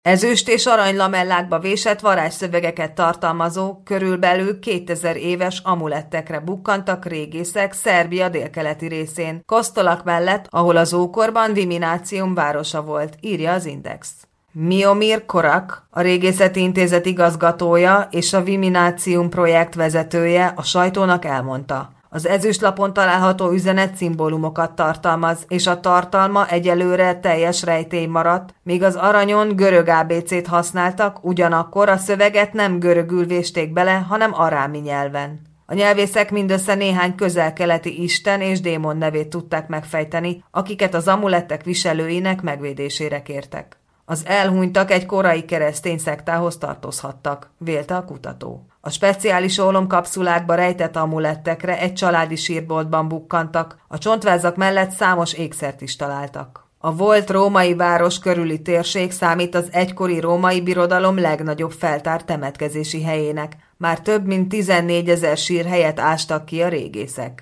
Ezüst és aranylamellákba vésett varázsszövegeket tartalmazó, körülbelül 2000 éves amulettekre bukkantak régészek Szerbia délkeleti részén, Kosztolak mellett, ahol az ókorban Viminácium városa volt, írja az Index. Miomir Korak, a Régészeti Intézet igazgatója és a Viminácium projekt vezetője a sajtónak elmondta: az ezüstlapon található üzenet szimbólumokat tartalmaz, és a tartalma egyelőre teljes rejtély maradt, míg az aranyon görög ABC-t használtak, ugyanakkor a szöveget nem görögül vésték bele, hanem arámi nyelven. A nyelvészek mindössze néhány közel-keleti isten és démon nevét tudták megfejteni, akiket az amulettek viselőinek megvédésére kértek. Az elhunytak egy korai keresztény szektához tartozhattak, vélte a kutató. A speciális ólomkapszulákba rejtett amulettekre egy családi sírboltban bukkantak, a csontvázak mellett számos ékszert is találtak. A volt római város körüli térség számít az egykori római birodalom legnagyobb feltárt temetkezési helyének. Már több mint 14 000 sírhelyet ástak ki a régészek.